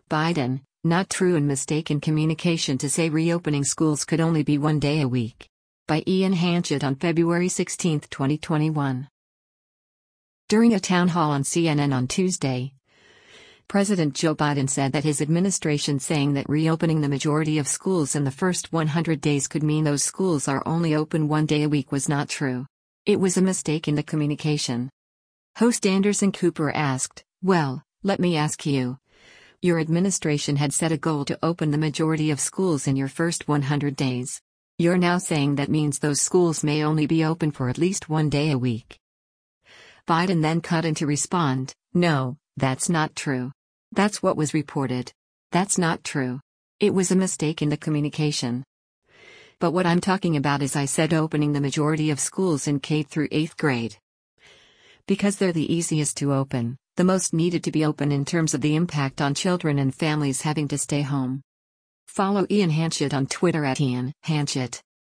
Biden, not true and mistaken communication to say reopening schools could only be 1 day a week. By Ian Hanchett on February 16, 2021. During a town hall on CNN on Tuesday, President Joe Biden said that his administration saying that reopening the majority of schools in the first 100 days could mean those schools are only open 1 day a week was not true. It was a mistake in the communication. Host Anderson Cooper asked, "Well, let me ask you. Your administration had set a goal to open the majority of schools in your first 100 days. You're now saying that means those schools may only be open for at least 1 day a week." Biden then cut in to respond, "No, that's not true. That's what was reported. That's not true. It was a mistake in the communication. But what I'm talking about is I said opening the majority of schools in K through 8th grade. Because they're the easiest to open, the most needed to be open in terms of the impact on children and families having to stay home." Follow Ian Hanchett on Twitter @Ian Hanchett.